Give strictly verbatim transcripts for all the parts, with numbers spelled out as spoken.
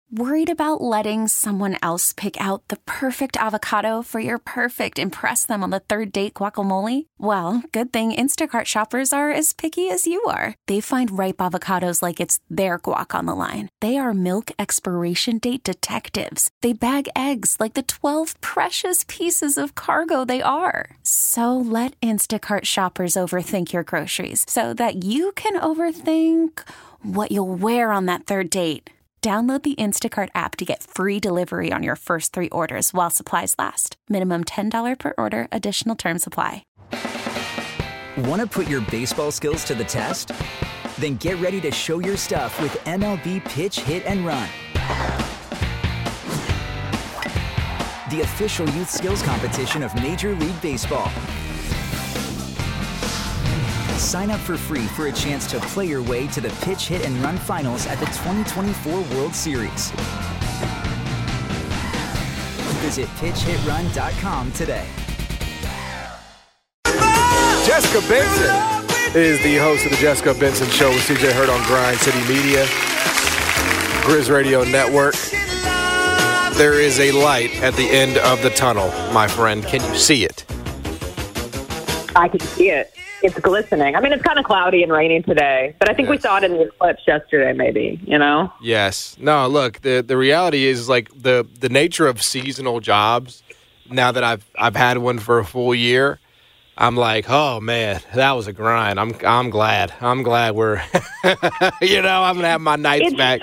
Worried about letting someone else pick out the perfect avocado for your perfect impress them on the third date guacamole? Well, good thing Instacart shoppers are as picky as you are. They find ripe avocados like it's their guac on the line. They are milk expiration date detectives. They bag eggs like the twelve precious pieces of cargo they are. So let Instacart shoppers overthink your groceries so that you can overthink what you'll wear on that third date. Download the Instacart app to get free delivery on your first three orders while supplies last. Minimum ten dollars per order. Additional terms apply. Want to put your baseball skills to the test? Then get ready to show your stuff with M L B Pitch, Hit, and Run. The official youth skills competition of Major League Baseball. Sign up for free for a chance to play your way to the Pitch, Hit, and Run finals at the twenty twenty-four World Series. Visit pitch hit run dot com today. Jessica Benson is the host of the Jessica Benson Show with C J Hurt on Grind City Media, Grizz Radio Network. There is a light at the end of the tunnel, my friend. Can you see it? I can see it. It's glistening. I mean, it's kind of cloudy and raining today, but I think yes. we saw it in the eclipse yesterday, maybe, you know? Yes. No, look, the the reality is, like, the, the nature of seasonal jobs, now that I've I've had one for a full year, I'm like, oh, man, that was a grind. I'm I'm glad. I'm glad we're, you know, I'm going to have my nights it's, back.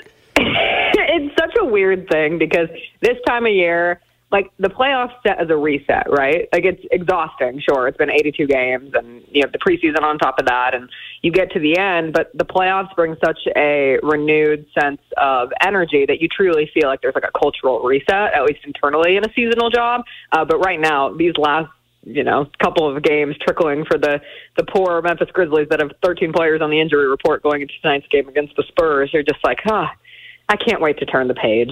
It's such a weird thing because this time of year, like, the playoffs set as a reset, right? Like, it's exhausting, sure. It's been eighty-two games, and you have the preseason on top of that, and you get to the end, but the playoffs bring such a renewed sense of energy that you truly feel like there's, like, a cultural reset, at least internally in a seasonal job. Uh, but right now, these last, you know, couple of games trickling for the, the poor Memphis Grizzlies that have thirteen players on the injury report going into tonight's game against the Spurs, you're just like, ah, I can't wait to turn the page.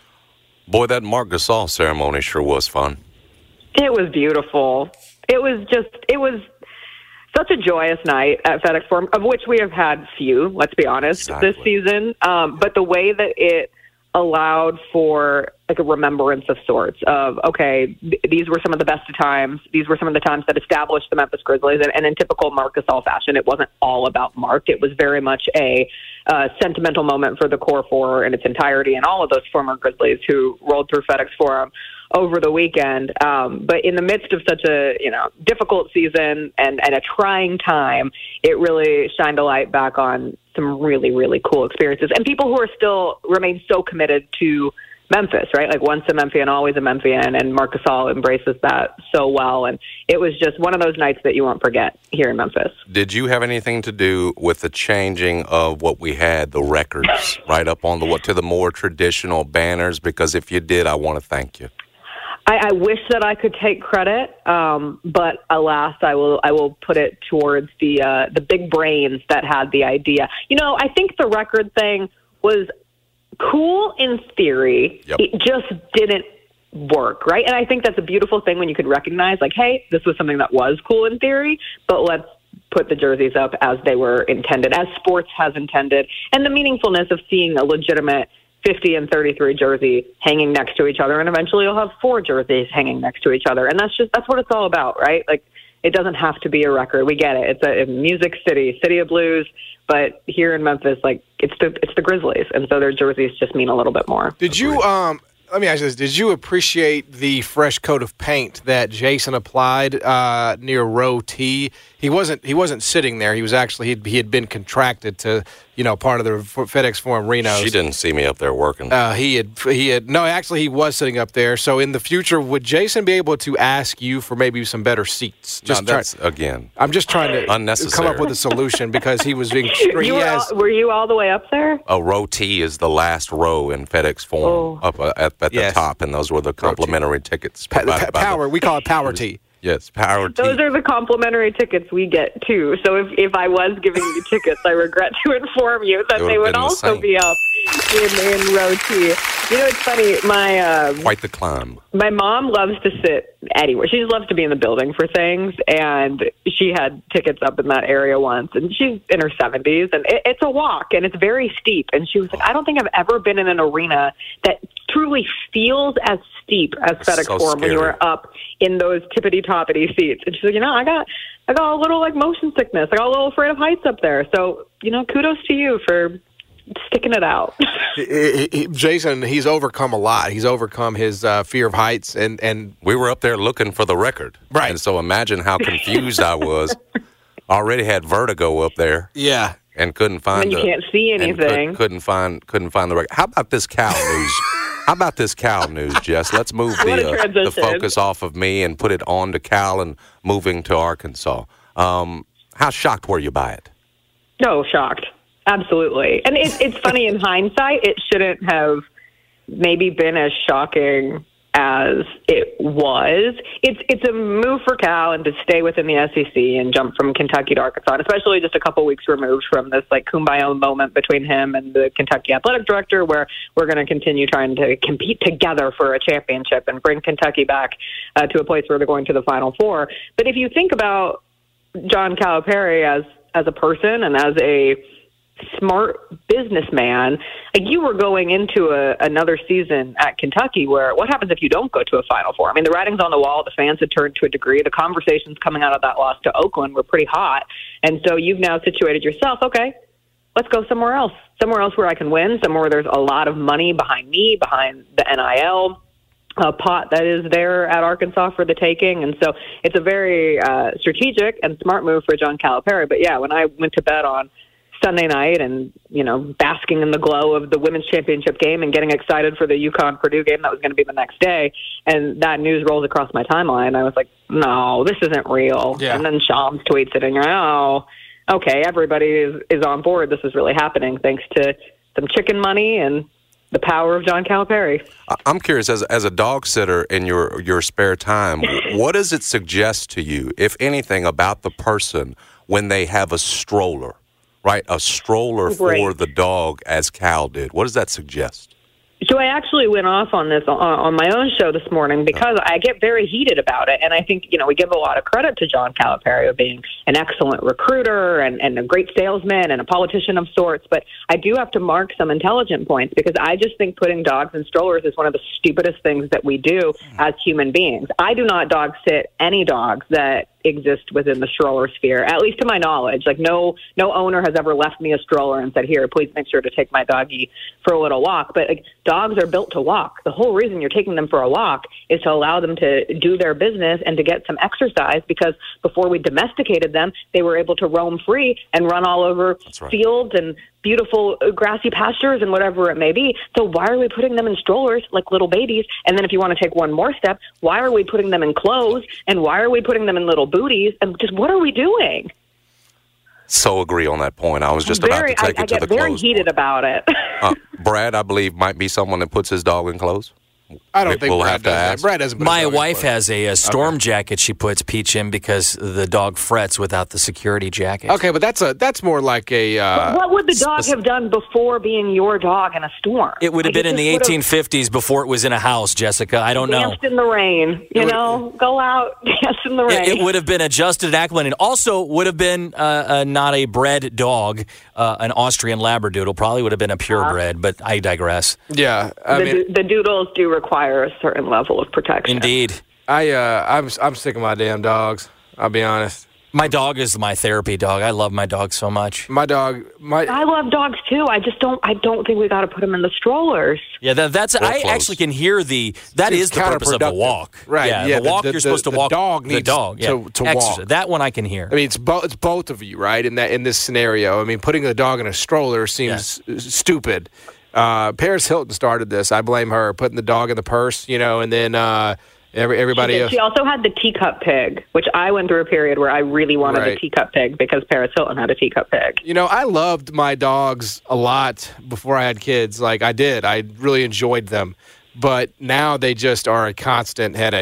Boy, that Marc Gasol ceremony sure was fun. It was beautiful. It was just, it was such a joyous night at FedEx Forum, of which we have had few, let's be honest, exactly. this season. Um, but the way that it allowed for like a remembrance of sorts of, okay, th- these were some of the best of times. These were some of the times that established the Memphis Grizzlies. And, and in typical Marc Gasol fashion, it wasn't all about Marc. It was very much a uh, sentimental moment for the core four in its entirety and all of those former Grizzlies who rolled through FedEx Forum over the weekend. Um, but in the midst of such a, you know, difficult season and, and a trying time, it really shined a light back on some really, really cool experiences. And people who are still remain so committed to Memphis, right? Like once a Memphian, always a Memphian, and Marc Gasol embraces that so well. And it was just one of those nights that you won't forget here in Memphis. Did you have anything to do with the changing of what we had, the records, right up on the what to the more traditional banners? Because if you did, I want to thank you. I, I wish that I could take credit, um, but alas, I will. I will put it towards the uh, the big brains that had the idea. You know, I think the record thing was cool in theory. Yep. It just didn't work, right? And I think that's a beautiful thing when you could recognize, like, hey, this was something that was cool in theory, but let's put the jerseys up as they were intended, as sports has intended, and the meaningfulness of seeing a legitimate fifty and thirty-three jersey hanging next to each other, and eventually you'll have four jerseys hanging next to each other, and that's just that's what it's all about, right? Like, it doesn't have to be a record. We get it. It's a, a music city, city of blues, but here in Memphis, like, it's the it's the Grizzlies, and so their jerseys just mean a little bit more. Did you um? Let me ask you this: did you appreciate the fresh coat of paint that Jason applied uh, near row T? He wasn't. He wasn't sitting there. He was actually. He'd, he had been contracted to, you know, part of the FedEx Forum Reno. She didn't see me up there working. Uh, he had. He had. No, actually, he was sitting up there. So in the future, would Jason be able to ask you for maybe some better seats? Just no, that's try, again. I'm just trying to unnecessary. come up with a solution because he was being. You he were, has, all, were you all the way up there? A row T is the last row in FedEx Forum, oh. up uh, at, at yes. the top, and those were the complimentary tickets. Pa- pa- power. The, we call it Power T. Yes, Power T. Those are the complimentary tickets we get, too. So if, if I was giving you tickets, I regret to inform you that they would also the be up in, in row T. You know, it's funny. My uh, Quite the climb. my mom loves to sit anywhere. She just loves to be in the building for things, and she had tickets up in that area once, and she's in her seventies, and it, it's a walk, and it's very steep. And she was like, I don't think I've ever been in an arena that truly feels as steep as FedEx so Forum when you scary. were up in those tippity-toppity seats. And she's like, you know, I got I got a little, like, motion sickness. I got a little afraid of heights up there. So, you know, kudos to you for sticking it out. He- he- Jason, he's overcome a lot. He's overcome his uh, fear of heights, and, and We were up there looking for the record. Right. And so imagine how confused I was. Already had vertigo up there yeah. and couldn't find And you the, can't see and anything. Could, couldn't find couldn't find the record. How about this cow news? How about this cow news, Jess? Let's move What a the, uh, the transition. focus off of me and put it on to Cal and moving to Arkansas. Um, how shocked were you by it? No, shocked. Absolutely. And it, it's funny in hindsight, it shouldn't have maybe been as shocking as it was. It's it's a move for Cal and to stay within the S E C and jump from Kentucky to Arkansas, and especially just a couple weeks removed from this like kumbaya moment between him and the Kentucky athletic director, where we're going to continue trying to compete together for a championship and bring Kentucky back uh, to a place where they're going to the Final Four. But if you think about John Calipari as as a person and as a smart businessman, like you were going into a, another season at Kentucky where what happens if you don't go to a Final Four? I mean, the writing's on the wall. The fans had turned to a degree. The conversations coming out of that loss to Oakland were pretty hot. And so you've now situated yourself, okay, let's go somewhere else, somewhere else where I can win, somewhere where there's a lot of money behind me, behind the N I L a pot that is there at Arkansas for the taking. And so it's a very uh, strategic and smart move for John Calipari. But yeah, when I went to bed on Sunday night and, you know, basking in the glow of the women's championship game and getting excited for the UConn-Purdue game that was going to be the next day, and that news rolls across my timeline, I was like, no, this isn't real. Yeah. And then Shams tweets it, and you're like, oh, okay, everybody is, is on board. This is really happening thanks to some chicken money and the power of John Calipari. I- I'm curious, as as a dog sitter in your your spare time, what does it suggest to you, if anything, about the person when they have a stroller? Right, a stroller for Right. the dog, as Cal did. What does that suggest? So I actually went off on this on, on my own show this morning because I get very heated about it. And I think, you know, we give a lot of credit to John Calipari of being an excellent recruiter and, and a great salesman and a politician of sorts. But I do have to mark some intelligent points because I just think putting dogs in strollers is one of the stupidest things that we do as human beings. I do not dog sit any dogs that exist within the stroller sphere, at least to my knowledge. Like no no owner has ever left me a stroller and said, here, please make sure to take my doggie for a little walk. But like, dogs are built to walk. The whole reason you're taking them for a walk is to allow them to do their business and to get some exercise, because before we domesticated them, they were able to roam free and run all over right. fields and beautiful grassy pastures and whatever it may be. So why are we putting them in strollers like little babies? And then if you want to take one more step, why are we putting them in clothes? And why are we putting them in little booties? And just what are we doing? So agree on that point. I was just very, about to take I, it to I the get very clothes heated point. about it. Uh, Brad, I believe, might be someone that puts his dog in clothes. I don't We- think we'll Brad have to does that. ask. Brad doesn't. put My his dog in wife clothes. has a, a storm jacket she puts Peach in because the dog frets without the security jacket. Okay, but that's a that's more like a. Uh, What would the dog have done before being your dog in a storm? It would have Like, been in the just would've eighteen fifties before it was in a house, Jessica. I don't know. Danced in the rain, you would- know? Go out, dance in the rain. It, it would have been adjusted and acclimated. Also, would have been uh, uh, not a bred dog, uh, an Austrian Labradoodle. Probably would have been a purebred, but I digress. yeah, I the, mean, do- the doodles do require a certain level of protection. Indeed. I uh, I'm I'm sick of my damn dogs. I'll be honest. My dog is my therapy dog. I love my dog so much. My dog, my I love dogs too. I just don't. I don't think we got to put them in the strollers. Yeah, that, that's. I close. actually can hear the. That It's is the purpose of the counterproductive. walk, Right, Yeah, yeah, the walk the- you're the- supposed to the walk. dog the needs dog, yeah. to- to Exercise. walk. That one I can hear. I mean, it's both it's both of you, right? In that in this scenario, I mean, putting a dog in a stroller seems s- stupid. Uh, Paris Hilton started this. I blame her, putting the dog in the purse, you know, and then uh, every everybody She, did. else. She also had the teacup pig, which I went through a period where I really wanted Right. a teacup pig because Paris Hilton had a teacup pig. You know, I loved my dogs a lot before I had kids. Like I did, I really enjoyed them, but now they just are a constant headache.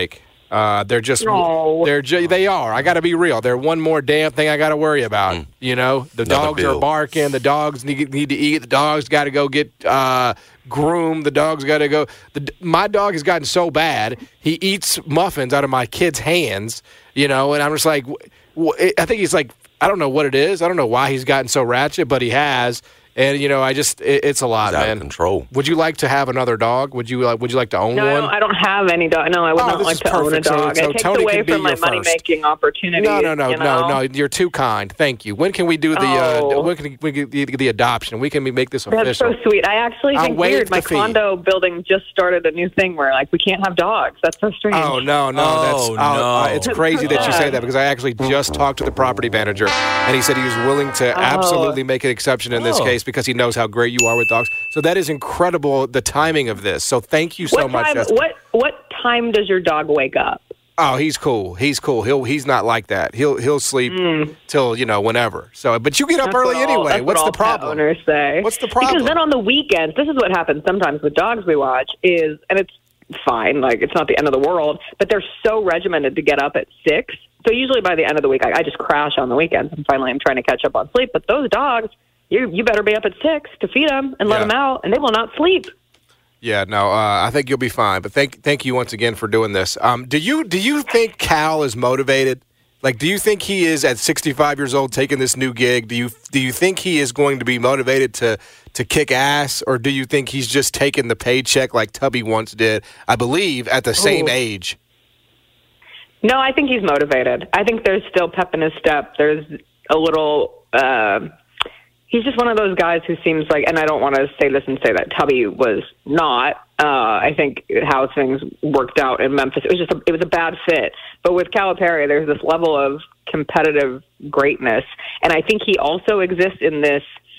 Uh, they're just, No. they're ju- they are. I got to be real. They're one more damn thing I got to worry about. Mm. You know, the Another dogs bill. are barking. The dogs need, need to eat. The dogs got to go get uh, groomed. The dogs got to go. The, my dog has gotten so bad, he eats muffins out of my kid's hands. You know, and I'm just like, w- w- I think he's like, I don't know what it is. I don't know why he's gotten so ratchet, but he has. And you know, I just it, it's a lot, It's out man. of control. Would you like to have another dog? Would you like? Would you like to own No, I one? don't, I don't have any dog. No, I would Oh, not this like is to own a perfect. So- dog. so it takes Tony away can be from my your first. money-making opportunities. No, no, no, you no, know? no. You're too kind. Thank you. When can we do the Oh. uh, when can we get the, the adoption? We can make this That's official. so sweet. I actually I'll think waive weird. My the fee. condo building just started a new thing where like we can't have dogs. That's so strange. Oh no, no, Oh, that's no. uh, it's crazy that you say God. that because I actually just talked to the property manager and he said he was willing to absolutely make an exception in this Oh. case because he knows how great you are with dogs. So that is incredible, the timing of this. So thank you so what much. time? Justin. What what time does your dog wake up? Oh, he's cool. He's cool. He'll he's not like that. He'll he'll sleep till you know whenever. So, but you get up Mm. That's early what all- anyway. that's What's what the all pet problem? Owners say. What's the problem? Because then on the weekends, this is what happens sometimes with dogs we watch is, and it's fine, like it's not the end of the world, but they're so regimented to get up at six. So usually by the end of the week, I, I just crash on the weekends, and finally I'm trying to catch up on sleep. But those dogs, you you better be up at six to feed them and let Yeah. them out, and they will not sleep. Yeah, no, uh, I think you'll be fine. But thank thank you once again for doing this. Um, do you do you think Cal is motivated? Like, do you think he is at sixty-five years old taking this new gig? Do you do you think he is going to be motivated to to kick ass, or do you think he's just taking the paycheck like Tubby once did? I believe at the same Ooh. age. No, I think he's motivated. I think there's still pep in his step. There's a little. Uh, he's just one of those guys who seems like, and I don't want to say this and say that Tubby was not. Uh, I think how things worked out in Memphis, it was just a, it was a bad fit. But with Calipari, there's this level of competitive greatness, and I think he also exists in this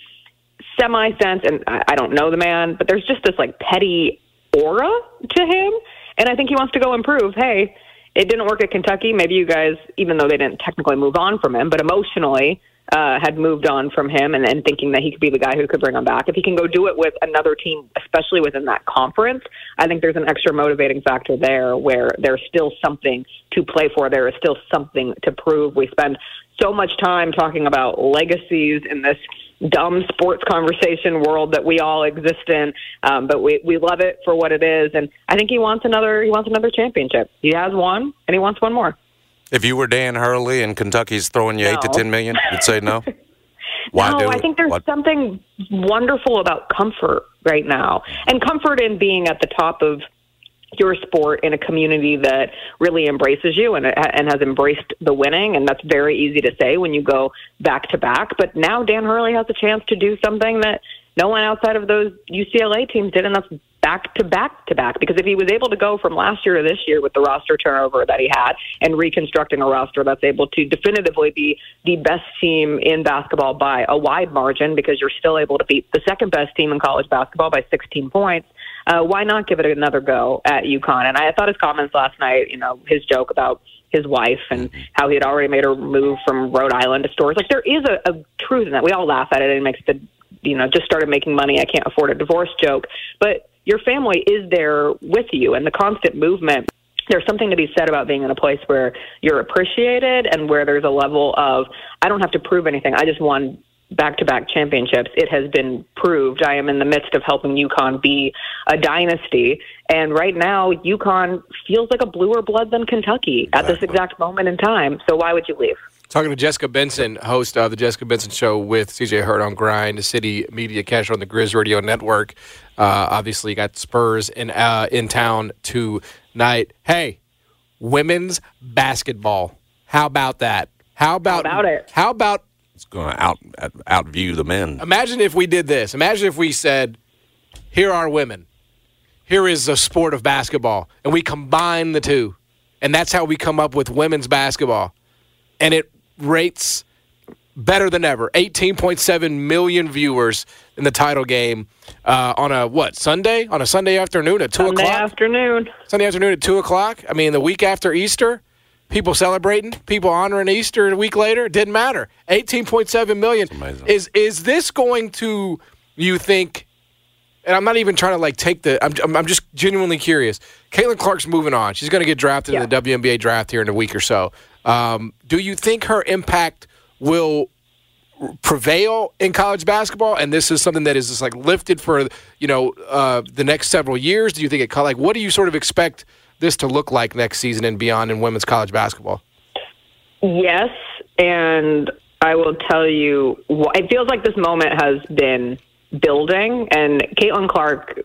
semi sense. And I, I don't know the man, but there's just this like petty aura to him, and I think he wants to go improve. Hey. It didn't work at Kentucky. Maybe you guys, even though they didn't technically move on from him, but emotionally uh, had moved on from him and, and thinking that he could be the guy who could bring him back. If he can go do it with another team, especially within that conference, I think there's an extra motivating factor there where there's still something to play for. There is still something to prove. We spend so much time talking about legacies in this dumb sports conversation world that we all exist in, um, but we, we love it for what it is. And I think he wants another he wants another championship. He has one, and he wants one more. If you were Dan Hurley and Kentucky's throwing you eight to No. ten million, you'd say no. Why no, do I it? think there's What- something wonderful about comfort right now, and comfort in being at the top of your sport in a community that really embraces you and and has embraced the winning, and that's very easy to say when you go back to back. But now Dan Hurley has a chance to do something that no one outside of those U C L A teams did, and that's back to back to back. Because if he was able to go from last year to this year with the roster turnover that he had and reconstructing a roster that's able to definitively be the best team in basketball by a wide margin, because you're still able to beat the second best team in college basketball by sixteen points, uh, why not give it another go at UConn? And I thought his comments last night, you know, his joke about his wife and how he had already made her move from Rhode Island to Storrs. Like, there is a, a truth in that. We all laugh at it, and it makes the, you know, just started making money, I can't afford a divorce joke. But your family is there with you, and the constant movement, there's something to be said about being in a place where you're appreciated and where there's a level of, I don't have to prove anything. I just won back-to-back championships. It has been proved. I am in the midst of helping UConn be a dynasty. And right now, UConn feels like a bluer blood than Kentucky at this exact moment in time. So why would you leave? Talking to Jessica Benson, host of the Jessica Benson Show with C J Hurd on Grind, City Media Cash on the Grizz Radio Network. Uh, obviously, you got Spurs in uh, in town tonight. Hey, women's basketball. How about that? How about, How about it? How about It's going to out outview the men. imagine if we did this. Imagine if we said, here are women. Here is the sport of basketball. And we combine the two. And that's how we come up with women's basketball. And it rates better than ever. eighteen point seven million viewers in the title game uh, on a, what, Sunday? On a Sunday afternoon at two Sunday o'clock? afternoon. Sunday afternoon at two o'clock. I mean, the week after Easter, people celebrating, people honoring Easter a week later. It didn't matter. eighteen point seven million. amazing. Is is this going to, you think, and I'm not even trying to like take the. I'm I'm, I'm just genuinely curious. Caitlin Clark's moving on. She's going to get drafted yeah. in the W N B A draft here in a week or so. Um, do you think her impact will prevail in college basketball, and this is something that is just like lifted for you know uh, the next several years? Do you think it like what do you sort of expect this to look like next season and beyond in women's college basketball? Yes, and I will tell you, it feels like this moment has been building, and Caitlin Clark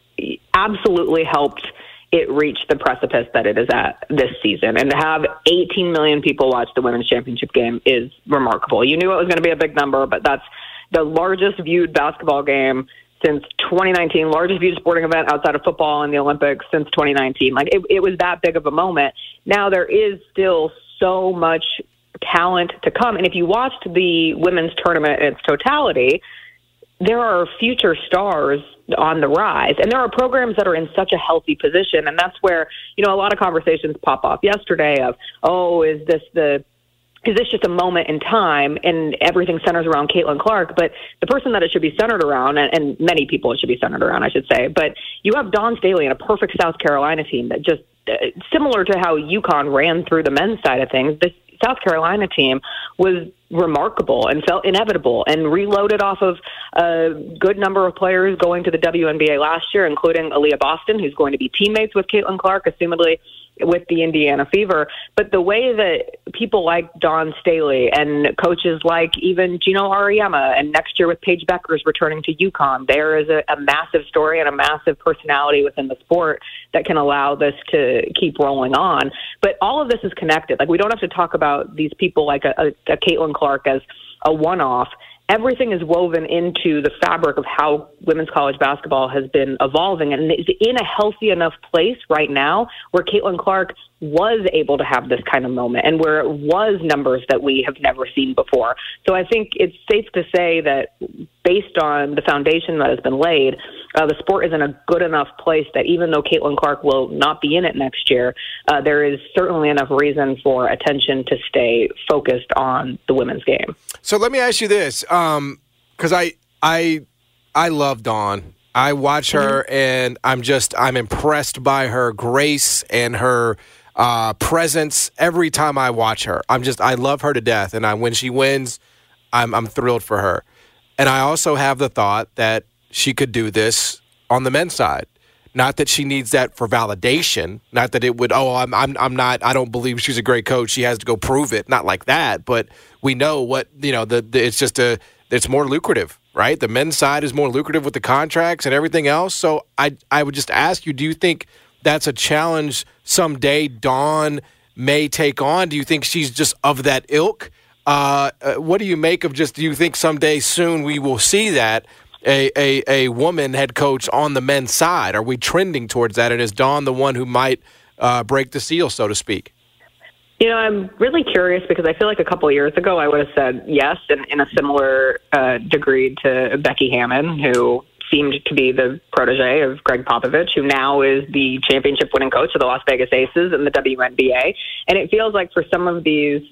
absolutely helped it reach the precipice that it is at this season. And to have eighteen million people watch the women's championship game is remarkable. You knew it was going to be a big number, but that's the largest viewed basketball game since twenty nineteen, largest viewed sporting event outside of football and the Olympics since twenty nineteen. Like, it, it was that big of a moment. Now there is still so much talent to come. And if you watched the women's tournament in its totality, there are future stars on the rise. And there are programs that are in such a healthy position. And that's where, you know, a lot of conversations pop off yesterday of, oh, is this the is this just a moment in time, and everything centers around Caitlin Clark? But the person that it should be centered around, and, and many people it should be centered around, I should say, but you have Dawn Staley and a perfect South Carolina team that just, uh, similar to how UConn ran through the men's side of things, this South Carolina team was remarkable and felt inevitable and reloaded off of a good number of players going to the W N B A last year, including Aaliyah Boston, who's going to be teammates with Caitlin Clark, assumedly with the Indiana Fever. But the way that people like Dawn Staley and coaches like even Gino Auriemma, and next year with Paige Beckers returning to UConn, there is a, a massive story and a massive personality within the sport that can allow this to keep rolling on. But all of this is connected. Like, we don't have to talk about these people like a, a, a Caitlin Clark as a one-off. Everything is woven into the fabric of how women's college basketball has been evolving, and it's in a healthy enough place right now where Caitlin Clark was able to have this kind of moment and where it was numbers that we have never seen before. So I think it's safe to say that based on the foundation that has been laid, uh, the sport is in a good enough place that even though Caitlin Clark will not be in it next year, uh, there is certainly enough reason for attention to stay focused on the women's game. So let me ask you this, um, because I, I, I love Dawn. I watch her, mm-hmm. and I'm just I'm impressed by her grace and her uh, presence every time I watch her. I'm just I love her to death, and I, when she wins, I'm I'm thrilled for her. And I also have the thought that she could do this on the men's side. Not that she needs that for validation. Not that it would. Oh, I'm I'm I'm not. I don't believe she's a great coach. She has to go prove it. Not like that. But we know what you know. The, the it's just a. It's more lucrative, right? The men's side is more lucrative with the contracts and everything else. So I I would just ask you: do you think that's a challenge someday Dawn may take on? Do you think she's just of that ilk? Uh, uh, what do you make of just? Do you think someday soon we will see that? A, a a woman head coach on the men's side? Are we trending towards that? And is Dawn the one who might uh, break the seal, so to speak? You know, I'm really curious because I feel like a couple of years ago I would have said yes in, in a similar uh, degree to Becky Hammon, who seemed to be the protege of Greg Popovich, who now is the championship-winning coach of the Las Vegas Aces in the W N B A. And it feels like for some of these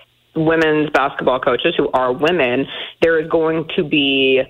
women's basketball coaches who are women, there is going to be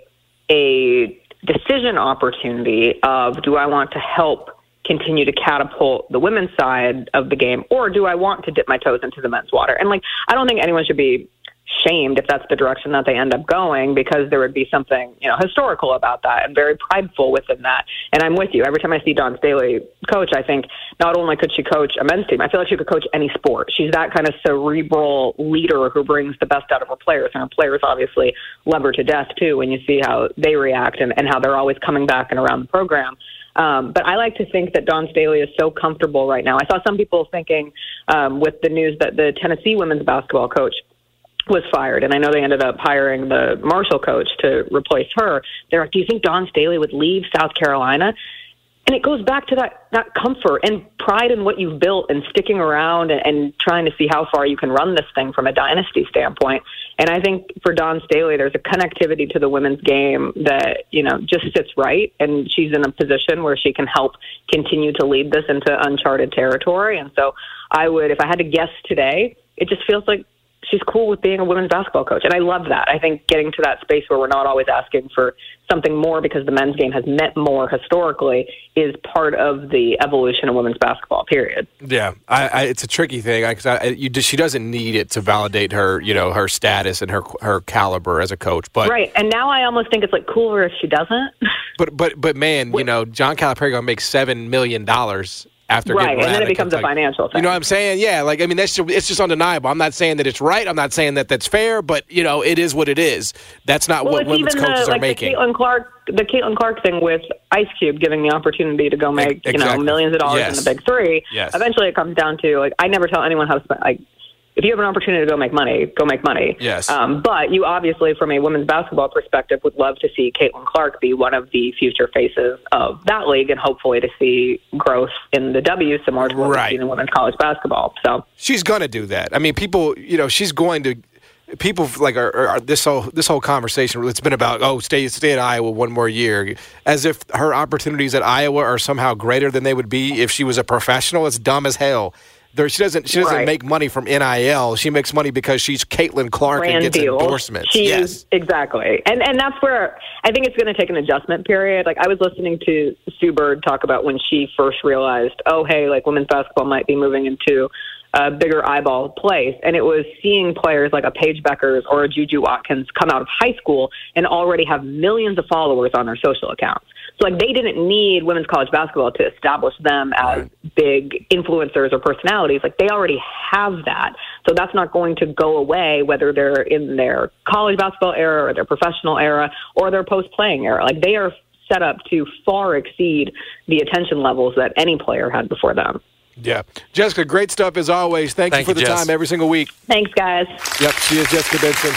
a decision opportunity of, do I want to help continue to catapult the women's side of the game, or do I want to dip my toes into the men's water? And like, I don't think anyone should be shamed if that's the direction that they end up going, because there would be something, you know, historical about that and very prideful within that. And I'm with you. Every time I see Dawn Staley coach, I think not only could she coach a men's team, I feel like she could coach any sport. She's that kind of cerebral leader who brings the best out of her players. And her players obviously love her to death too, when you see how they react and, and how they're always coming back and around the program. Um, but I like to think that Dawn Staley is so comfortable right now. I saw some people thinking um, with the news that the Tennessee women's basketball coach was fired, and I know they ended up hiring the Marshall coach to replace her. They're like, do you think Dawn Staley would leave South Carolina? And it goes back to that, that comfort and pride in what you've built and sticking around and, and trying to see how far you can run this thing from a dynasty standpoint. And I think for Dawn Staley, there's a connectivity to the women's game that, you know, just sits right. And she's in a position where she can help continue to lead this into uncharted territory. And so I would, if I had to guess today, it just feels like she's cool with being a women's basketball coach. And I love that. I think getting to that space where we're not always asking for something more because the men's game has meant more historically is part of the evolution of women's basketball, period. Yeah, I, I, it's a tricky thing because I, I, you just, she doesn't need it to validate her, you know, her status and her her caliber as a coach. But right, and now I almost think it's like cooler if she doesn't. But but but man, you know, John Calipari gonna make seven million dollars after right, getting and then it out of becomes Kentucky. a financial thing. You know what I'm saying? Yeah, like I mean, that's it's just undeniable. I'm not saying that it's right. I'm not saying that that's fair. But you know, it is what it is. That's not well, what women's even coaches the, are like making. The Caitlin Clark, the Caitlin Clark thing with Ice Cube giving the opportunity to go make exactly. you know millions of dollars yes. in the Big Three. Yes. Eventually, it comes down to like I never tell anyone how to spend. Like, if you have an opportunity to go make money, go make money. Yes. Um, but you obviously, from a women's basketball perspective, would love to see Caitlin Clark be one of the future faces of that league and hopefully to see growth in the W similar to what Right. we've seen in women's college basketball. So She's going to do that. I mean, people, you know, she's going to. People like are, are, this whole this whole conversation. It's been about oh, stay stay at Iowa one more year, as if her opportunities at Iowa are somehow greater than they would be if she was a professional. It's dumb as hell. There, she doesn't. She doesn't Right. make money from N I L. She makes money because she's Caitlin Clark brand and gets deal. endorsements. She's, yes, exactly. And and that's where I think it's going to take an adjustment period. Like I was listening to Sue Bird talk about when she first realized, oh, hey, like women's basketball might be moving into a bigger eyeball place. And it was seeing players like a Paige Beckers or a Juju Watkins come out of high school and already have millions of followers on their social accounts. So like they didn't need women's college basketball to establish them as right. big influencers or personalities. Like they already have that. So that's not going to go away whether they're in their college basketball era or their professional era or their post-playing era. Like they are set up to far exceed the attention levels that any player had before them. Yeah. Jessica, great stuff as always. Thank, Thank you for you, the Jess. time every single week. Thanks, guys. Yep, she is Jessica Benson.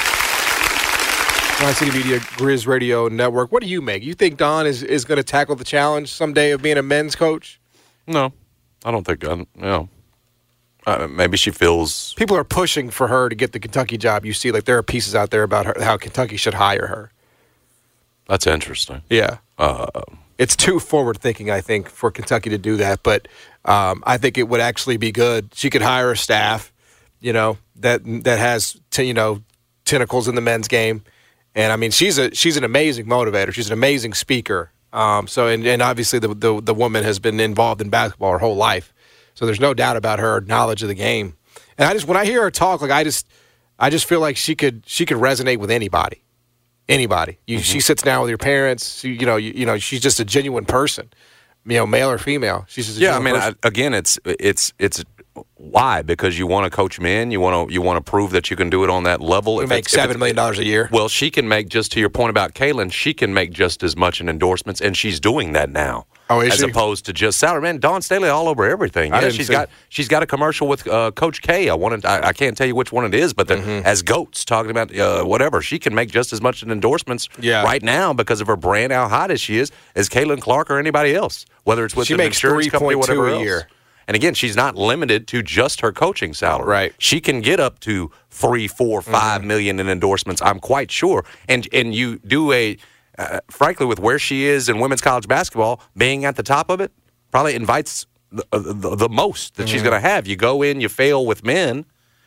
Tri-City Media Grizz Radio Network. What do you make? You think Dawn is, is going to tackle the challenge someday of being a men's coach? No, I don't think, I, you know, uh, maybe she feels. People are pushing for her to get the Kentucky job. You see, like, there are pieces out there about her, how Kentucky should hire her. That's interesting. Yeah. Uh, it's too forward-thinking, I think, for Kentucky to do that. But um, I think it would actually be good. She could hire a staff, you know, that that has, t- you know, tentacles in the men's game. And, I mean, she's a she's an amazing motivator. She's an amazing speaker. Um, so, and, and obviously the, the the woman has been involved in basketball her whole life. So there's no doubt about her knowledge of the game. And I just when I hear her talk, like I just I just feel like she could she could resonate with anybody. Anybody. You, mm-hmm. She sits down with your parents. She, you know, you, you know, she's just a genuine person. You know, male or female. She's just a yeah. I mean, I, again, it's it's it's why because you want to coach men. You want to you want to prove that you can do it on that level. If make seven million dollars a year. Well, she can make just to your point about Kaylin. She can make just as much in endorsements, and she's doing that now. Oh, is as she? opposed to just salary. Man, Dawn Staley all over everything. I Yeah, didn't she's see. got she's got a commercial with uh, Coach K. I wanted I, I can't tell you which one it is, but the, Mm-hmm. as goats talking about uh, whatever, she can make just as much in endorsements Yeah. right now because of her brand, how hot as she is, as Kaylin Clark or anybody else, whether it's with She an makes insurance company or three point two whatever a else. year. And again, she's not limited to just her coaching salary. Right. She can get up to three, four, five Mm-hmm. million in endorsements. I'm quite sure. And and you do a, uh, frankly, with where she is in women's college basketball, being at the top of it, probably invites the, the, the most that Mm-hmm. she's going to have. You go in, you fail with men,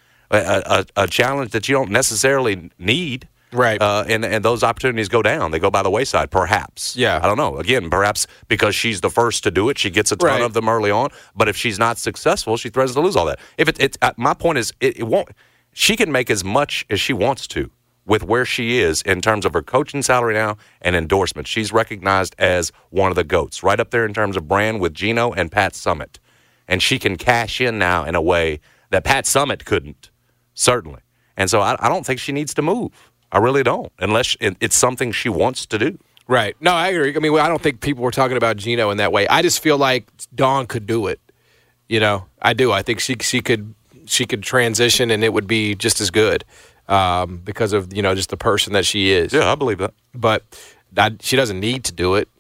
a, a, a challenge that you don't necessarily need. Right. Uh, and, and those opportunities go down. They go by the wayside, perhaps. Yeah. I don't know. Again, perhaps because she's the first to do it, she gets a ton Right. of them early on. But if she's not successful, she threatens to lose all that. If it, it's uh, my point is, it, it won't. She can make as much as she wants to with where she is in terms of her coaching salary now and endorsements. She's recognized as one of the GOATs, right up there in terms of brand with Gino and Pat Summitt. And she can cash in now in a way that Pat Summitt couldn't, certainly. And so I, I don't think she needs to move. I really don't, unless it's something she wants to do. Right. No, I agree. I mean, I don't think people were talking about Gino in that way. I just feel like Dawn could do it. You know, I do. I think she she could she could transition and it would be just as good um, because of, you know, just the person that she is. Yeah, I believe that. But that, she doesn't need to do it.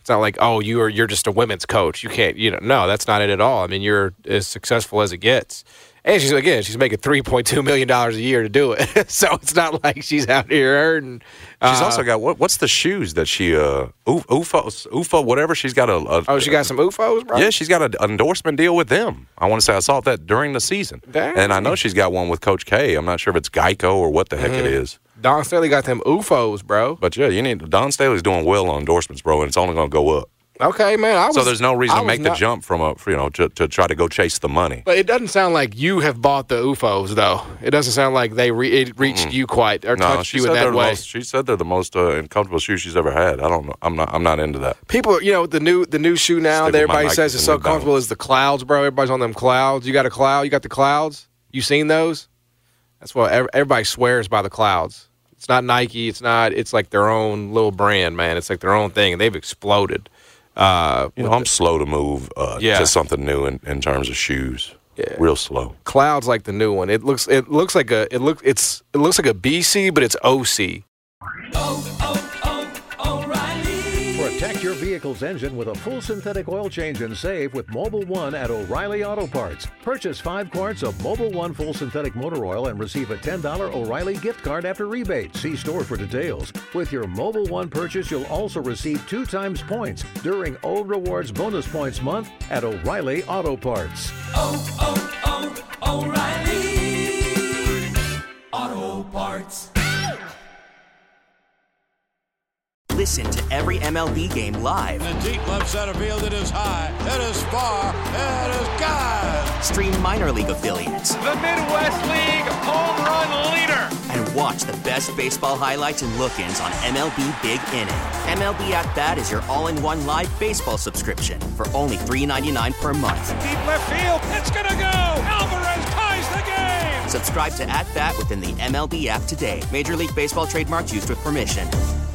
It's not like, oh, you are you're just a women's coach. You can't, you know, no, that's not it at all. I mean, you're as successful as it gets. And she's again, she's making three point two million dollars a year to do it. So it's not like she's out here earning. Uh, she's also got what? What's the shoes that she uh U F O U F O whatever? She's got a, a oh, she got some U F Os, bro. Yeah, she's got a, an endorsement deal with them. I want to say I saw that during the season, Dang. And I know she's got one with Coach K. I'm not sure if it's Geico or what the heck mm-hmm. it is. Don Staley got them U F Os, bro. But yeah, you need Don Staley's doing well on endorsements, bro, and it's only going to go up. Okay, man. I was, so there's no reason I to make not, the jump from a you know to, to try to go chase the money. But it doesn't sound like you have bought the U F Os though. It doesn't sound like they re- it reached mm-hmm. you quite or no, touched you in that way. Most, she said they're the most uh, comfortable shoes she's ever had. I don't know. I'm not. I'm not into that. People, you know, the new the new shoe now that everybody says is so comfortable is the Clouds, bro. Everybody's on them Clouds. You got a Cloud? You got the Clouds? You seen those? That's what everybody swears by the Clouds. It's not Nike. It's not. It's like their own little brand, man. It's like their own thing, and they've exploded. Uh, you know, I'm the, slow to move uh, yeah. to something new in, in terms of shoes. Yeah. Real slow. Cloud's like the new one. It looks. It looks like a. It look. It's. It looks like a B C, but it's O C. Oh, oh, oh, O'Reilly. Protect your vehicle's engine with a full synthetic oil change and save with Mobil One at O'Reilly Auto Parts. Purchase five quarts of Mobil One full synthetic motor oil and receive a ten dollars O'Reilly gift card after rebate. See store for details. With your Mobil One purchase, you'll also receive two times points during O Rewards Bonus Points Month at O'Reilly Auto Parts. Oh, oh, oh, O'Reilly Auto Parts. Listen to every M L B game live. In the deep left center field, it is high, it is far, it is gone. Stream minor league affiliates. The Midwest League home run leader. And watch the best baseball highlights and look-ins on M L B Big Inning. M L B At Bat is your all-in-one live baseball subscription for only three dollars and ninety-nine cents per month. Deep left field, it's gonna go. Alvarez ties the game. Subscribe to At Bat within the M L B app today. Major League Baseball trademarks used with permission.